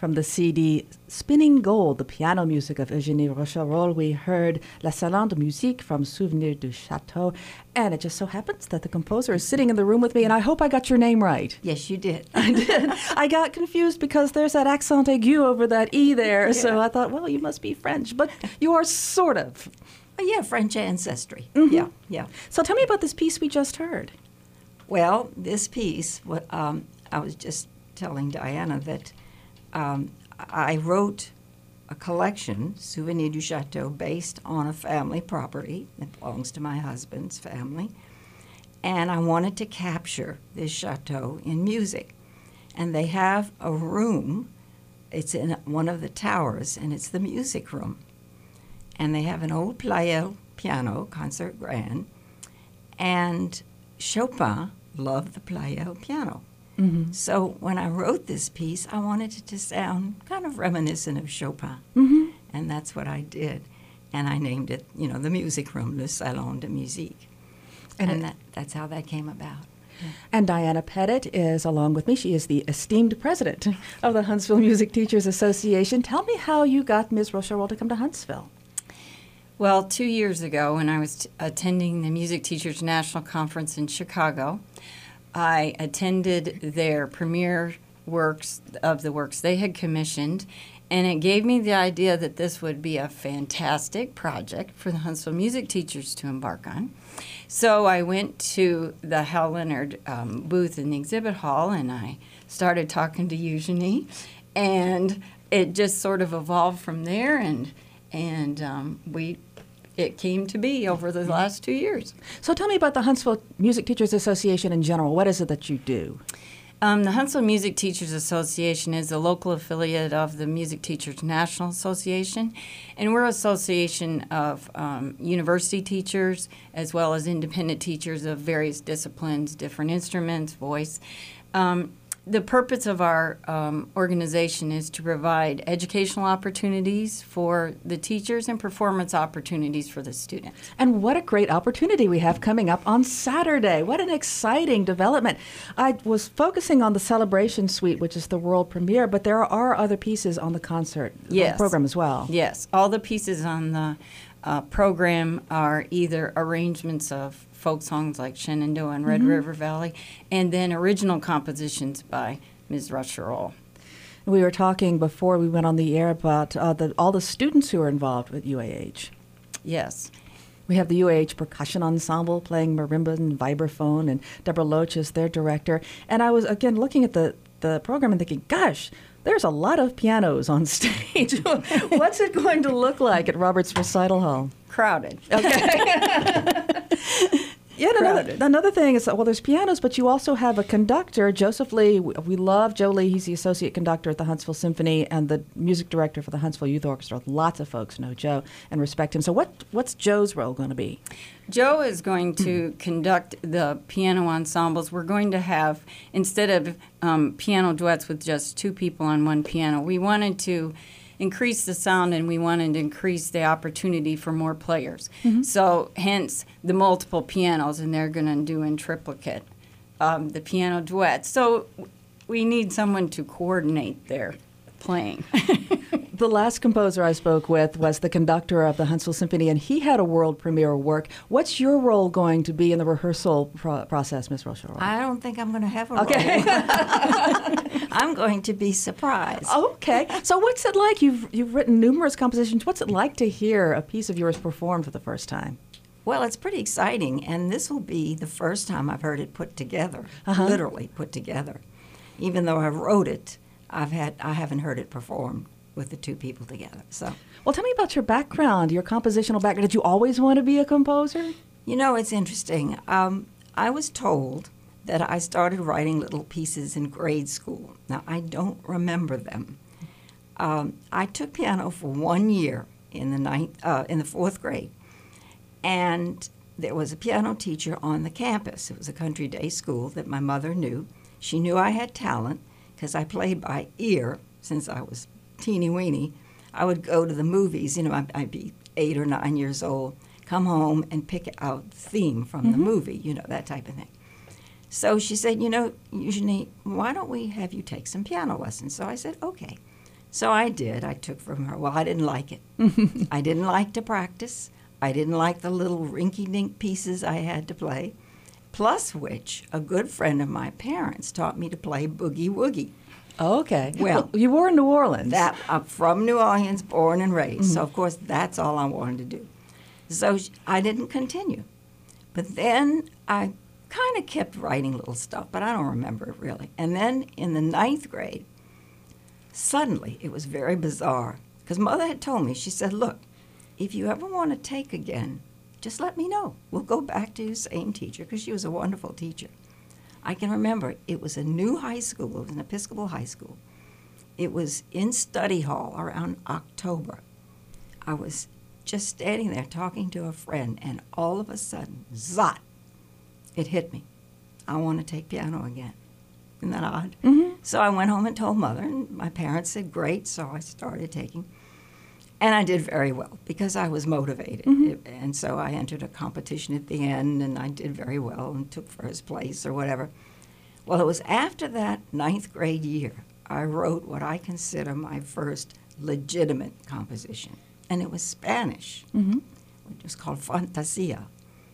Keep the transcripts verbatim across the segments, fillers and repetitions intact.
From the C D Spinning Gold, the piano music of Eugénie Rocherol, we heard La Salon de Musique from Souvenir du Château. And it just so happens that the composer is sitting in the room with me, and I hope I got your name right. Yes, you did. I did. I got confused because there's that accent aigu over that E there, Yeah. so I thought, well, you must be French, but you are sort of. Oh, yeah, French ancestry. Mhm. Yeah, yeah. So tell me about this piece we just heard. Well, this piece, what um, I was just telling Diana that um, I wrote a collection, Souvenir du Château, based on a family property that belongs to my husband's family. And I wanted to capture this chateau in music. And they have a room, it's in one of the towers, and it's the music room. And they have an old Pleyel piano, concert grand, and Chopin loved the Pleyel piano. Mm-hmm. So when I wrote this piece, I wanted it to sound kind of reminiscent of Chopin. Mm-hmm. And that's what I did. And I named it, you know, the music room, Le Salon de Musique. And, And, it, that, that's how that came about. and Diana Pettit is along with me. She is the esteemed president of the Huntsville Music Teachers Association. Tell me how you got Miz Rocherol to come to Huntsville. Well, two years ago, when I was t- attending the Music Teachers National Conference in Chicago, I attended their premiere works of the works they had commissioned, and it gave me the idea that this would be a fantastic project for the Huntsville music teachers to embark on. So I went to the Hal Leonard um, booth in the exhibit hall, and I started talking to Eugénie, and it just sort of evolved from there, and and um, we it came to be over the last two years. So tell me about the Huntsville Music Teachers Association in general. What is it that you do? Um, the Huntsville Music Teachers Association is a local affiliate of the Music Teachers National Association, and we're an association of um, university teachers as well as independent teachers of various disciplines, different instruments, voice. Um, the purpose of our um, organization is to provide educational opportunities for the teachers and performance opportunities for the students. And what a great opportunity we have coming up on Saturday. What an exciting development. I was focusing on the Celebration Suite, which is the world premiere, but there are other pieces on the concert Yes. program as well. Yes, all the pieces on the uh, program are either arrangements of folk songs like Shenandoah and Red Mhm. River Valley, and then original compositions by Miz Rocherol. We were talking before we went on the air about uh, the, all the students who are involved with U A H. Yes. We have the U A H Percussion Ensemble playing marimba and vibraphone, and Deborah Loach is their director. And I was, again, looking at the, the program and thinking, gosh, there's a lot of pianos on stage. What's it going to look like at Roberts Recital Hall? Crowded. Okay. Yeah, and another, Crowded. another thing is, well, there's pianos, but you also have a conductor, Joseph Lee. We we love Joe Lee. He's the associate conductor at the Huntsville Symphony and the music director for the Huntsville Youth Orchestra. Lots of folks know Joe and respect him. So what what's Joe's role going to be? Joe is going to conduct the piano ensembles. We're going to have, instead of um, piano duets with just two people on one piano, we wanted to increase the sound, and we wanted to increase the opportunity for more players. Mm-hmm. So hence the multiple pianos, and they're going to do in triplicate um, the piano duets. So we need someone to coordinate their playing. The last composer I spoke with was the conductor of the Huntsville Symphony, and he had a world premiere work. What's your role going to be in the rehearsal pro- process, Miz Rocherol? I don't think I'm going to have a Okay. role. I'm going to be surprised. Okay. So what's it like? You've you've written numerous compositions. What's it like to hear a piece of yours performed for the first time? Well, it's pretty exciting, and this will be the first time I've heard it put together, Uh-huh. literally put together. Even though I wrote it, I've had I haven't heard it performed with the two people together. So, Well, tell me about your background, your compositional background. Did you always want to be a composer? you know, it's interesting. Um, I was told that I started writing little pieces in grade school. Now, I don't remember them. Um, I took piano for one year in the ninth, uh, in the fourth grade, and there was a piano teacher on the campus. It was a country day school that my mother knew. She knew I had talent because I played by ear since I was teeny weeny. I would go to the movies, you know, I'd, I'd be eight or nine years old, come home and pick out the theme from the Mhm. movie, you know, that type of thing. So she said, you know, Eugénie, why don't we have you take some piano lessons? So I said, okay. So I did. I took from her. Well, I didn't like it. I didn't like to practice. I didn't like the little rinky-dink pieces I had to play. Plus which, a good friend of my parents taught me to play boogie woogie. Okay. Well, you were in New Orleans. That I'm from New Orleans, born and raised. Mm-hmm. So of course that's all I wanted to do. So I didn't continue. But then I kind of kept writing little stuff, but I don't remember it really. And then in the ninth grade, suddenly, it was very bizarre, because Mother had told me, she said, look, if you ever want to take again, just let me know. We'll go back to the same teacher, because she was a wonderful teacher. I can remember it was a new high school. It was an Episcopal high school. It was in study hall around October. I was just standing there talking to a friend, and all of a sudden, zot, it hit me. I want to take piano again. Isn't that odd? Mm-hmm. So I went home and told Mother, and my parents said, great, so I started taking. And I did very well because I was motivated. Mm-hmm. And so I entered a competition at the end, and I did very well and took first place or whatever. Well, it was after that ninth grade year, I wrote what I consider my first legitimate composition. And it was Spanish, Mm-hmm. which was called Fantasia,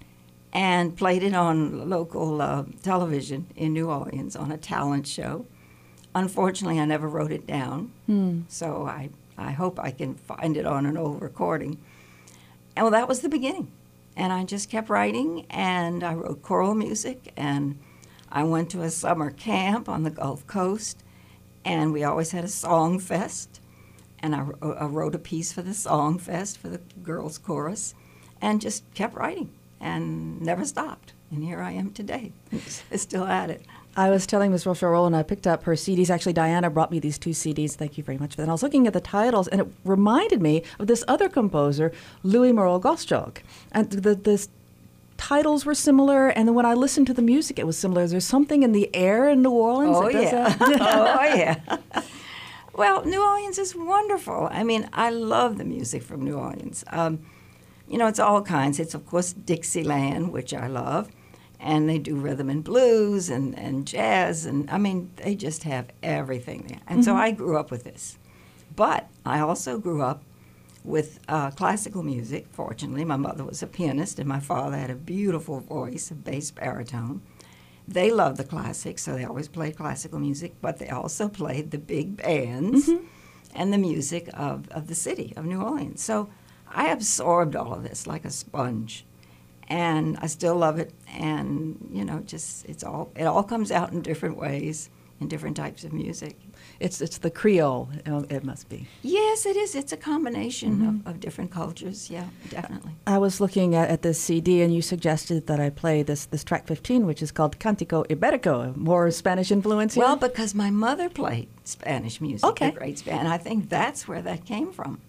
and played it on local uh, television in New Orleans on a talent show. Unfortunately, I never wrote it down, Hmm. so I, I hope I can find it on an old recording. And well, that was the beginning. And I just kept writing, and I wrote choral music, and I went to a summer camp on the Gulf Coast, and we always had a song fest. And I, I wrote a piece for the song fest for the girls' chorus, and just kept writing and never stopped. And here I am today, still at it. I was telling Miz Rochelle Rowland I picked up her C Ds. Actually, Diana brought me these two C Ds. Thank you very much for that. And I was looking at the titles, and it reminded me of this other composer, Louis Moreau Gottschalk. And the, the titles were similar, and then when I listened to the music, it was similar. Is there something in the air in New Orleans Oh, that does yeah. that? Oh, yeah. Well, New Orleans is wonderful. I mean, I love the music from New Orleans. Um, you know, it's all kinds. It's, of course, Dixieland, which I love. And they do rhythm and blues and, and jazz. And, I mean, they just have everything there. And mm-hmm. so I grew up with this. But I also grew up with uh, classical music, fortunately. My mother was a pianist, and my father had a beautiful voice, a bass baritone. They loved the classics, so they always played classical music, but they also played the big bands mm-hmm. and the music of, of the city of New Orleans. So I absorbed all of this like a sponge, and I still love it. And you know, just it's all it all comes out in different ways in different types of music. It's it's the Creole, it must be. Yes, it is. It's a combination mm-hmm. of, of different cultures. Yeah, definitely. I was looking at, at this C D, and you suggested that I play this, this track fifteen, which is called Cantico Iberico, more Spanish influence here? Well, because my mother played Spanish music, okay. the great Spanish. I think that's where that came from.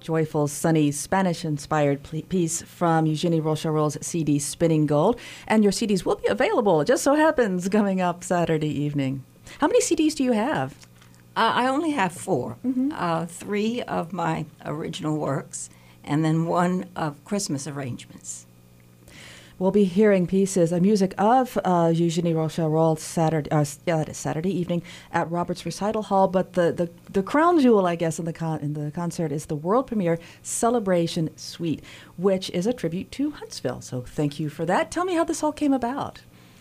joyful, sunny, Spanish-inspired pl- piece from Eugenie Rocherol's C D, Spinning Gold. And your C Ds will be available, it just so happens, coming up Saturday evening. How many C Ds do you have? Uh, I only have four. Mm-hmm. uh, three of my original works, and then one of Christmas arrangements. We'll be hearing pieces of music of uh, Eugenie Rocherol Saturday, uh, yeah, that is Saturday evening at Roberts Recital Hall. But the, the, the crown jewel, I guess, in the con- in the concert is the world premiere Celebration Suite, which is a tribute to Huntsville. So thank you for that. Tell me how this all came about.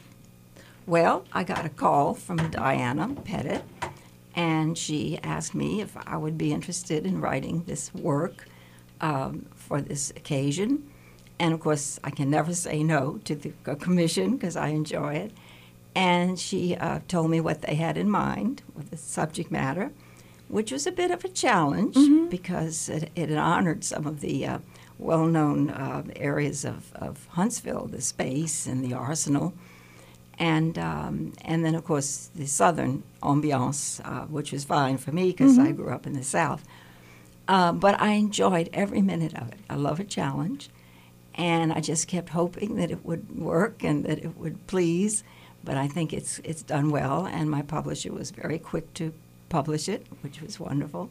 Well, I got a call from Diana Pettit, and she asked me if I would be interested in writing this work um, for this occasion. And, of course, I can never say no to the commission because I enjoy it. And she uh, told me what they had in mind with the subject matter, which was a bit of a challenge mm-hmm. because it, it honored some of the uh, well-known uh, areas of, of Huntsville, the space and the arsenal. And um, and then, of course, the southern ambiance, uh, which was fine for me because mm-hmm. I grew up in the South. Uh, but I enjoyed every minute of it. I love a challenge. And I just kept hoping that it would work and that it would please. But I think it's it's done well, and my publisher was very quick to publish it, which was wonderful.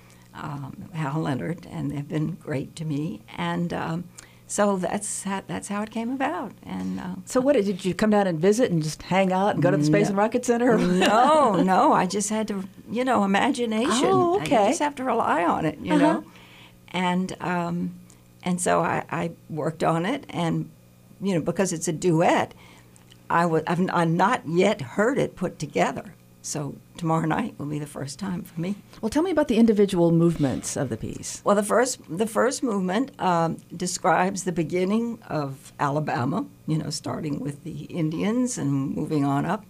Um, Hal Leonard, and they've been great to me. And um, so that's how, that's how it came about. And uh, so, what did you come down and visit and just hang out and go to the Space no, and Rocket Center? no, no. I just had to, you know, imagination. Oh, okay. I just have to rely on it, you uh-huh. know. And um, and so I, I worked on it, and you know, because it's a duet, I was I've, I've not yet heard it put together. So tomorrow night will be the first time for me. Well, tell me about the individual movements of the piece. Well, the first the first movement um, describes the beginning of Alabama. You know, starting with the Indians and moving on up,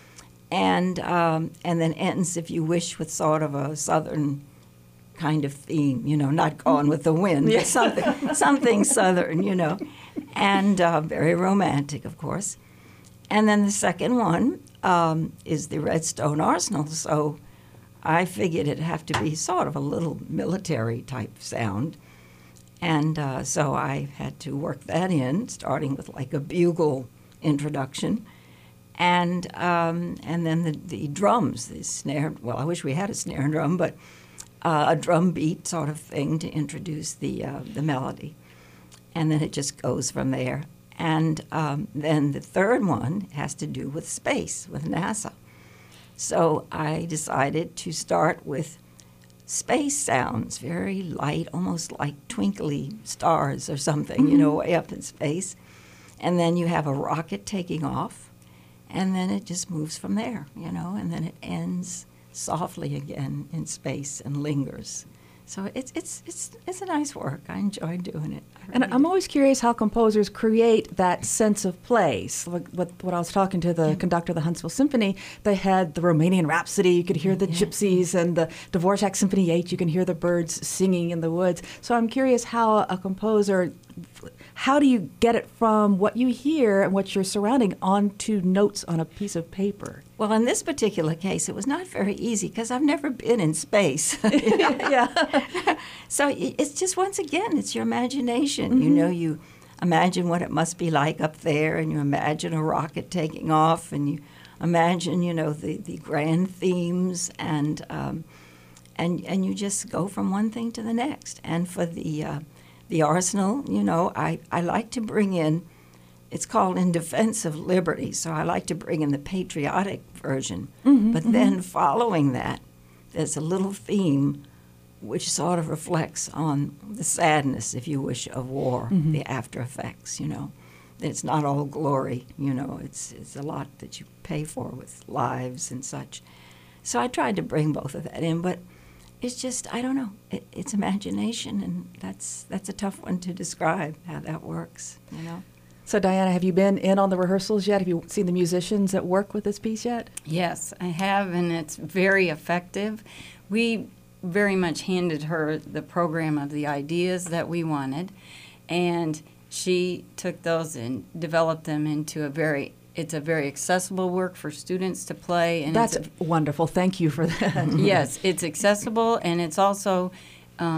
and um, and then ends, if you wish, with sort of a southern kind of theme. You know, not Gone with the Wind, yeah. but something something southern. You know, and uh, very romantic, of course. And then the second one um, is the Redstone Arsenal. So I figured it'd have to be sort of a little military type sound. And uh, so I had to work that in, starting with like a bugle introduction. And um, and then the, the drums, the snare, well, I wish we had a snare and drum, but uh, a drum beat sort of thing to introduce the uh, the melody. And then it just goes from there. And um, then the third one has to do with space, with NASA. So I decided to start with space sounds, very light, almost like twinkly stars or something, mm-hmm. you know, way up in space. And then you have a rocket taking off, and then it just moves from there, you know, and then it ends softly again in space and lingers. So it's it's it's it's a nice work. I enjoy doing it. Really and I'm do. always curious how composers create that sense of place. Like what, what I was talking to the yeah. conductor of the Huntsville Symphony, they had the Romanian Rhapsody. You could hear the yeah. gypsies, and the Dvorak Symphony eight. You can hear the birds singing in the woods. So I'm curious how a composer, how do you get it from what you hear and what you're surrounding onto notes on a piece of paper? Well, in this particular case, it was not very easy because I've never been in space. yeah. So it's just, once again, it's your imagination. Mm-hmm. You know, you imagine what it must be like up there, and you imagine a rocket taking off, and you imagine, you know, the, the grand themes, and um, and and you just go from one thing to the next. And for the uh, the arsenal, you know, I, I like to bring in, it's called In Defense of Liberty, so I like to bring in the patriotic version. Mm-hmm, but mm-hmm. then following that, there's a little theme which sort of reflects on the sadness, if you wish, of war, mm-hmm. the after effects, you know. It's not all glory, you know. It's, it's a lot that you pay for with lives and such. So I tried to bring both of that in, but it's just, I don't know, it, it's imagination, and that's that's a tough one to describe, how that works, you know. So, Diana, have you been in on the rehearsals yet? Have you seen the musicians that work with this piece yet? Yes, I have, and it's very effective. We very much handed her the program of the ideas that we wanted, and she took those and developed them into a very, it's a very accessible work for students to play. And That's it's a, wonderful. Thank you for that. Yes, it's accessible, and it's also um,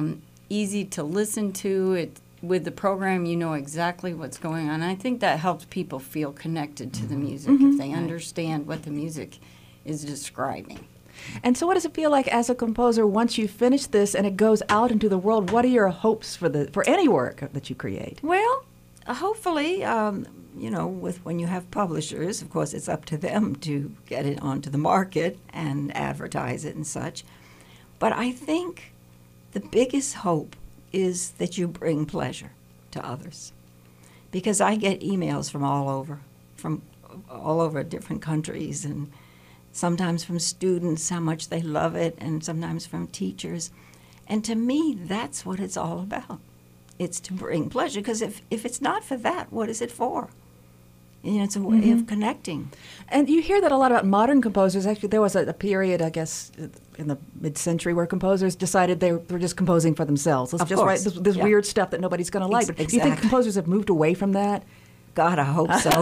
easy to listen to. It with the program, you know exactly what's going on. I think that helps people feel connected to the music Mm-hmm. if they understand what the music is describing. And so what does it feel like as a composer once you finish this and it goes out into the world? What are your hopes for the for any work that you create? Well, uh, hopefully, um, you know, with when you have publishers, of course, it's up to them to get it onto the market and advertise it and such. But I think the biggest hope is that you bring pleasure to others, because I get emails from all over, from all over different countries, and sometimes from students how much they love it, and sometimes from teachers. And to me, that's what it's all about. It's to bring pleasure, because if, if it's not for that, what is it for? You know, it's a way Mm-hmm. of connecting. And you hear that a lot about modern composers. Actually, there was a, a period, I guess, in the mid-century where composers decided they were just composing for themselves. Let's Of just course. write this, this Yeah. weird stuff that nobody's going to like. Ex- But do you think exactly. composers have moved away from that? God, I hope so.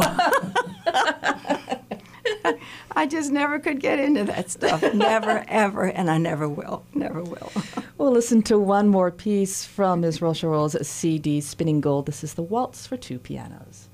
I just never could get into that stuff. Never, ever, and I never will. Never will. We'll listen to one more piece from Miz Rocheroll's C D, Spinning Gold. This is the Waltz for Two Pianos.